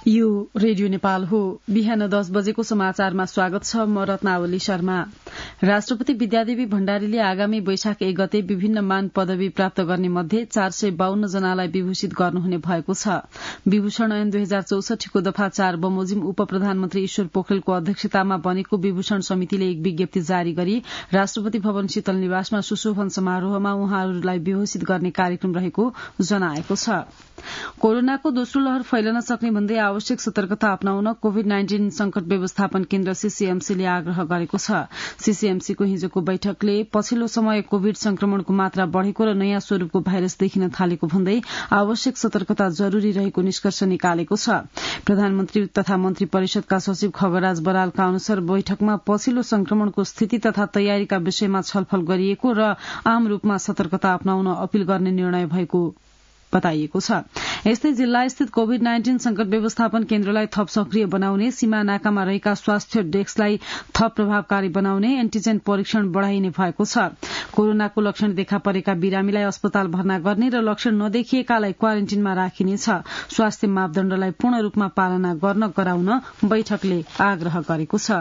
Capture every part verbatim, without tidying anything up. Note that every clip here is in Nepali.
यो रेडियो नेपाल हो। बिहान दस बजेको समाचारमा स्वागत छ। म रत्नावली शर्मा। राष्ट्रपति विद्यादेवी भण्डारीले आगामी वैशाख एक गते विभिन्न मान पदवी प्राप्त गर्ने मध्ये चार सय बाहन्न जनालाई विभूषित गर्नुहुने भएको छ। विभूषण ऐन दुई हजार चौसठीको दफा चार बमोजिम उप प्रधानमन्त्री ईश्वर पोखरेलको अध्यक्षतामा बनेको विभूषण समितिले एक विज्ञप्ति जारी गरी राष्ट्रपति भवन शीतल निवासमा सुशोभन समारोहमा उहाँहरूलाई विभूषित गर्ने कार्यक्रम रहेको जनाएको छ। कोरोनाको दोस्रो लहर फैलन सक्ने भन्दै आवश्यक सतर्कता अपनाउन कोविड नाइन्टीन संकट व्यवस्थापन केन्द्र सीसीएमसीले आग्रह गरेको छ। सीसीएमसीको हिजोको बैठकले पछिल्लो समय कोविड संक्रमणको मात्रा बढ़ेको र नयाँ स्वरूपको भाइरस देखिन थालेको भन्दै आवश्यक सतर्कता जरूरी रहेको निष्कर्ष निकालेको छ। प्रधानमन्त्री तथा मन्त्री परिषदका सचिव खगराज बरालका अनुसार बैठकमा पछिल्लो संक्रमणको स्थिति तथा तयारीका विषयमा छलफल गरिएको र आम रूपमा सतर्कता अपनाउन अपील गर्ने निर्णय भएको बताइएको छ। यस्तै जिल्ला स्थित कोविड नाइन्टीन संकट व्यवस्थापन केन्द्रलाई थप सक्रिय बनाउने, सीमा नाकामा रहेका स्वास्थ्य डेस्कलाई थप प्रभावकारी बनाउने, एन्टिजेन परीक्षण बढ़ाइने भएको छ। कोरोनाको लक्षण देखा परेका बिरामीलाई अस्पताल भर्ना गर्ने र लक्षण नदेखिएकालाई क्वारेन्टिनमा राखिनेछ। स्वास्थ्य मापदण्डलाई पूर्ण रूपमा पालना गर्न गराउन बैठकले आग्रह गरेको छ।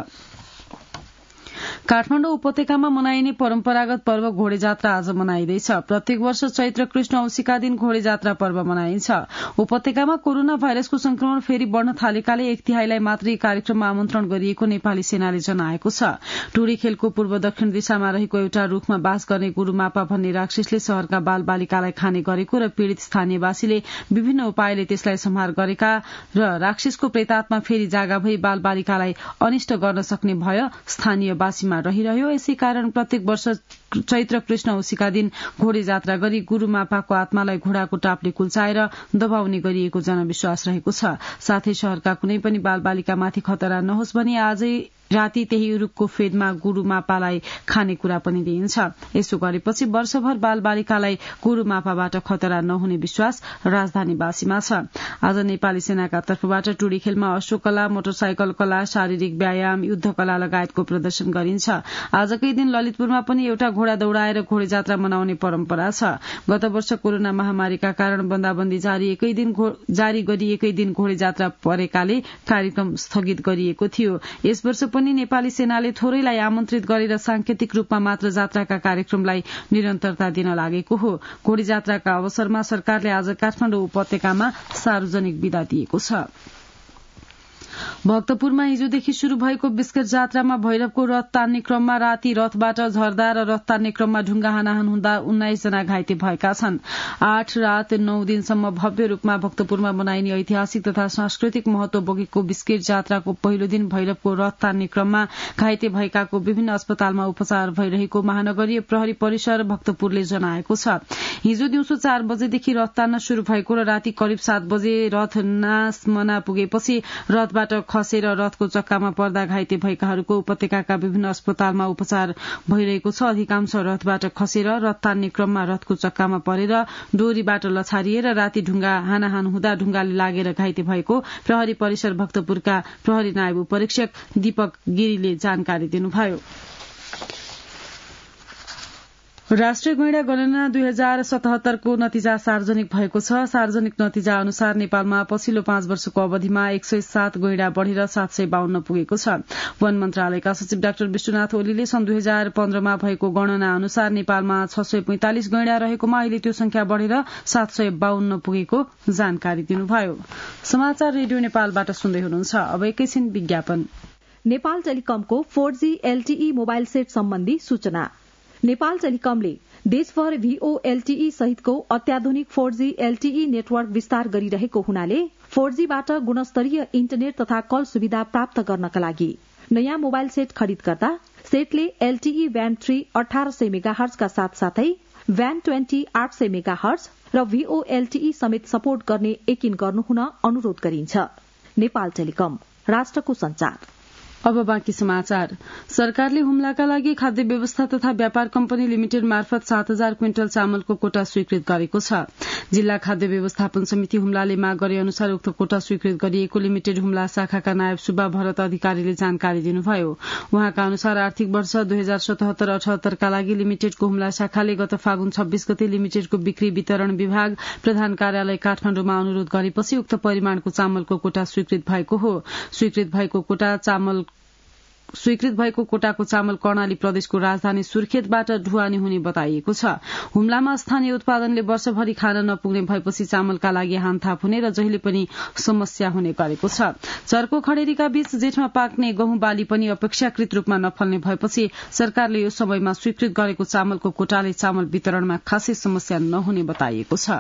काठमाडौँ उपत्यकामा मनाइने परम्परागत पर्व घोडे जात्रा आज मनाइँदैछ। प्रत्येक वर्ष चैत्र कृष्ण औँसीका दिन घोडे जात्रा पर्व मनाइन्छ। उपत्यकामा कोरोना भाइरसको संक्रमण फेरि बढ़न थालेकाले एक तिहाईलाई मात्रै कार्यक्रममा आमन्त्रण गरिएको नेपाली सेनाले जनाएको छ। टुरी खेलको पूर्व दक्षिण दिशामा रहेको एउटा रूखमा बास गर्ने गुरूमापा भन्ने राक्षसले शहरका बाल बालिकालाई खाने गरेको र पीड़ित स्थानीयवासीले विभिन्न उपायले त्यसलाई संहार गरेका र राक्षसको प्रेतात्मा फेरि जागा भई बाल बालिकालाई अनिष्ट गर्न सक्ने भय स्थानीयवासीमा रहिरह्यो। यसै कारण प्रत्येक वर्ष चैत्र कृष्ण औँसीका दिन घोडे जात्रा गरी गुरूमापाको आत्मालाई घोडाको टापले कुल्चाएर दबाउने गरिएको जनविश्वास रहेको छ। साथै शहरका कुनै पनि बाल बालिकामाथि खतरा नहोस् भनी आजै राति त्यही रूखको फेदमा गुरूमापालाई खानेकुरा पनि दिइन्छ। यसो गरेपछि वर्षभर बाल बालिकालाई गुरूमापाबाट खतरा नहुने विश्वास राजधानीवासीमा छ। आज नेपाली सेनाका तर्फबाट टुडी खेलमा अश्वकला, मोटरसाइकल कला, शारीरिक व्यायाम, युद्ध कला लगायतको प्रदर्शन गरिन्छ। आजकै दिन ललितपुरमा पनि एउटा घोडा दौड़ाएर घोडे जात्रा मनाउने परम्परा छ। गत वर्ष कोरोना महामारीका कारण बन्दाबन्दी जारी एकै दिन जारी गरी एकै दिन घोडे जात्रा परेकाले कार्यक्रम स्थगित गरिएको थियो। यस वर्ष पनि नेपाली सेनाले थोरैलाई आमन्त्रित गरेर सांकेतिक रूपमा मात्र जात्राका कार्यक्रमलाई निरन्तरता दिन लागेको हो। घोडे जात्राका अवसरमा सरकारले आज काठमाडौँ उपत्यकामा सार्वजनिक विदा दिएको छ। भक्तपुरमा हिजोदेखि शुरू भएको बिस्केट जात्रामा भैरवको रथ तान्ने क्रममा राति रथबाट झर्दा र रथ तान्ने क्रममा ढुङ्गा हानाहान हुँदा उन्नाइस जना घाइते भएका छन्। आठ रात नौ दिनसम्म भव्य रूपमा भक्तपुरमा मनाइने ऐतिहासिक तथा सांस्कृतिक महत्व बोकेको बिस्केट जात्राको पहिलो दिन भैरवको रथ तान्ने क्रममा घाइते भएकाको विभिन्न अस्पतालमा उपचार भइरहेको महानगरीय प्रहरी परिसर भक्तपुरले जनाएको छ। हिजो दिउँसो चार बजेदेखि रथ तान्न शुरू भएको र राति करिब सात बजे रथ नासमना पुगेपछि रथबाट खसेर रथको चक्कामा पर्दा घाइते भएकाहरूको उपत्यकाका विभिन्न अस्पतालमा उपचार भइरहेको छ। अधिकांश रथबाट खसेर रथ तान्ने क्रममा रथको चक्कामा परेर डोरीबाट लछारिएर राति ढुङ्गा हानाहान हुँदा ढुङ्गाले लागेर घाइते भएको प्रहरी परिसर भक्तपुरका प्रहरी नायब उपरीक्षक दीपक गिरीले जानकारी दिनुभयो। राष्ट्रिय गैंडा गणना दुई हजार सतहत्तरको नतिजा सार्वजनिक भएको छ। सार्वजनिक नतिजा अनुसार नेपालमा पछिल्लो पाँच वर्षको अवधिमा एक सय सात गैंडा बढ़ेर सात सय बाहन्न पुगेको छ। वन मन्त्रालयका सचिव डाक्टर विश्वनाथ ओलीले सन् दुई हजार पन्ध्रमा भएको गणना अनुसार नेपालमा छ सय पैंतालिस गैंडा रहेकोमा अहिले त्यो संख्या बढ़ेर सात सय बाहन्न पुगेको जानकारी दिनुभयो। समाचार रेडियो नेपालबाट सुन्दै हुनुहुन्छ। अब एकैछिन विज्ञापन। नेपाल टेलिकमको four G LTE mobile set सम्बन्धी सूचना। नेपाल टेलिकमले देशभर भीओएलटीई सहितको अत्याधुनिक फोर जी एलटीई नेटवर्क विस्तार गरिरहेको हुनाले फोर जी बाट गुणस्तरीय इन्टरनेट तथा कल सुविधा प्राप्त गर्नका लागि नयाँ मोबाइल सेट खरिद गर्दा सेटले एलटीई ब्यान्ड थ्री अठार सय मेगाहर्जका साथसाथै ब्यान्ड ट्वेन्टी आठ सय मेगाहर्ज र भीओएलटीई समेत सपोर्ट गर्ने यकिन गर्नुहुन अनुरोध गरिन्छ। नेपाल टेलिकम, राष्ट्रको संचार। अब बाँकी समाचार। सरकारले हुम्लाका लागि खाद्य व्यवस्था तथा व्यापार कम्पनी लिमिटेड मार्फत सात हजार क्विन्टल चामलको कोटा स्वीकृत गरेको छ। जिल्ला खाद्य व्यवस्थापन समिति हुम्लाले माग गरे अनुसार उक्त कोटा स्वीकृत गरिएको लिमिटेड हुम्ला शाखाका नायब सुब्बा भरत अधिकारीले जानकारी दिनुभयो। उहाँका अनुसार आर्थिक वर्ष दुई हजार सतहत्तर अठहत्तरका लागि लिमिटेडको हुम्ला शाखाले गत फागुन छब्बीस गते लिमिटेडको बिक्री वितरण विभाग प्रधान कार्यालय काठमाडौँमा अनुरोध गरेपछि उक्त परिमाणको चामलको कोटा स्वीकृत भएको हो। स्वीकृत भएको कोटा चामल स्वीकृत भएको कोटाको चामल कर्णाली प्रदेशको राजधानी सुर्खेतबाट ढुवानी हुने बताइएको छ। हुम्लामा स्थानीय उत्पादनले वर्षभरि खान नपुग्ने भएपछि चामलका लागि हानथाप हुने र जहिले पनि समस्या हुने गरेको छ। चर्को खडेरीका बीच जेठमा पाक्ने गहुँ बाली पनि अपेक्षाकृत रूपमा नफल्ने भएपछि सरकारले यो समयमा स्वीकृत गरेको चामलको कोटाले चामल वितरणमा खासै समस्या नहुने बताइएको छ।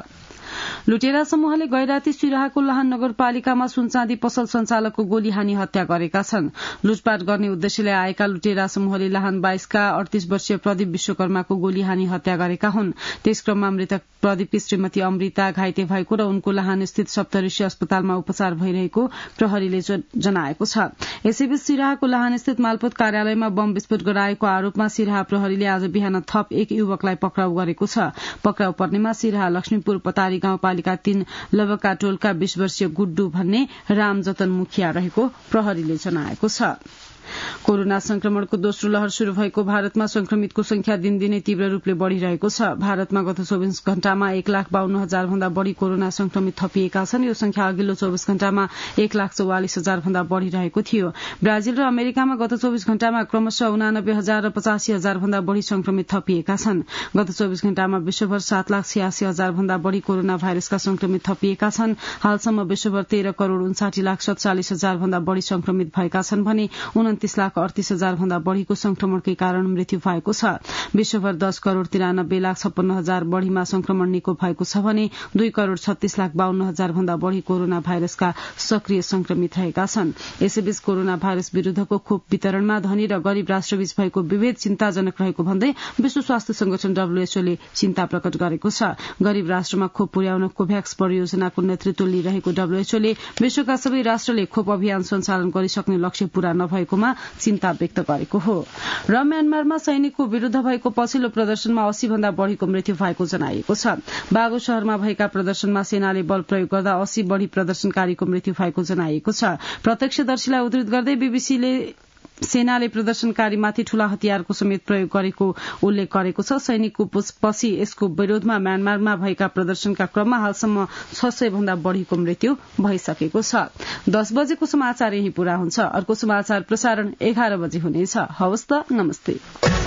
लुटेरा समूहले गैराती सिराहाको लाहान नगरपालिकामा सुनचाँदी पसल संचालकको गोली हानी हत्या गरेका छन्। लुटपाट गर्ने उद्देश्यले आएका लुटेरा समूहले लाहान बाइसका अडतीस वर्षीय प्रदीप विश्वकर्माको गोली हानी हत्या गरेका हुन्। त्यस क्रममा मृतक प्रदीपकी श्रीमती अमृता घाइते भएको र उनको लाहान स्थित सप्तऋषि अस्पतालमा उपचार भइरहेको प्रहरीले जनाएको छ। यसैबीच सिराहाको लाहान स्थित मालपोत कार्यालयमा बम विस्फोट गराएको आरोपमा सिराहा प्रहरीले आज बिहान थप एक युवकलाई पक्राउ गरेको छ। पक्राउ पर्नेमा सिराहा लक्ष्मीपुर पतारी गाउँपालिका तीन लवका टोलका बीस वर्षीय गुड्डू भन्ने रामजतन मुखिया रहेको प्रहरीले जनाएको छ। कोरोना संक्रमणको दोस्रो लहर शुरू भएको भारतमा संक्रमितको संख्या दिनदिनै तीव्र रूपले बढ़िरहेको छ। भारतमा गत चौबीस घण्टामा एक लाख बाहन्न हजार भन्दा बढ़ी कोरोना संक्रमित थपिएका छन्। यो संख्या अघिल्लो चौबीस घण्टामा एक लाख चौवालिस हजार भन्दा बढ़िरहेको थियो। ब्राजिल र अमेरिकामा गत चौबीस घण्टामा क्रमशः उनानब्बे हजार र पचासी हजार भन्दा बढ़ी संक्रमित थपिएका छन्। गत चौबीस घण्टामा विश्वभर सात लाख छियासी हजार भन्दा बढ़ी कोरोना भाइरसका संक्रमित थपिएका छन्। हालसम्म विश्वभर तेह्र करोड़ उन्साठी लाख सत्तालिस हजार भन्दा बढ़ी संक्रमित भएका छन् भने उन्तीस लाख अडतीस हजार भन्दा बढ़ीको संक्रमणकै कारण मृत्यु भएको छ। विश्वभर दस करोड़ तिरानब्बे लाख छप्पन्न हजार बढ़ीमा संक्रमण निको भएको छ भने दुई करोड़ छत्तीस लाख बाहन्न हजार भन्दा बढ़ी कोरोना भाइरसका सक्रिय संक्रमित रहेका छन्। यसैबीच कोरोना भाइरस विरूद्धको खोप वितरणमा धनी र गरीब राष्ट्रबीच भएको विभेद चिन्ताजनक रहेको भन्दै विश्व स्वास्थ्य संगठन डब्ल्यूएचओले चिन्ता प्रकट गरेको छ। गरीब राष्ट्रमा खोप पुर्याउन कोभ्याक्स परियोजनाको नेतृत्व लिइरहेको डब्ल्यूएचओले विश्वका सबै राष्ट्रले खोप अभियान सञ्चालन गरिसक्ने लक्ष्य पूरा नभएकोमा चिन्ता व्यक्त गरेको हो। र म्यानमारमा सैनिकको विरूद्ध भएको पछिल्लो प्रदर्शनमा अस्सी भन्दा बढ़ीको मृत्यु भएको जनाइएको छ। बागो शहरमा भएका प्रदर्शनमा सेनाले बल प्रयोग गर्दा अस्सी बढ़ी प्रदर्शनकारीको मृत्यु भएको जनाइएको छ। प्रत्यक्षदर्शीलाई उद्धृत गर्दै बीबीसीले सेनाले प्रदर्शनकारीमाथि ठूला हतियारको समेत प्रयोग गरेको उल्लेख गरेको छ। सैनिकको पछि यसको विरोधमा म्यानमारमा भएका प्रदर्शनका क्रममा हालसम्म छ सय भन्दा बढ़ीको मृत्यु भइसकेको छ। दस बजेको समाचार यही पूरा हुन्छ। अर्को समाचार प्रसारण एघार बजे हुनेछ। हवस् त, नमस्ते।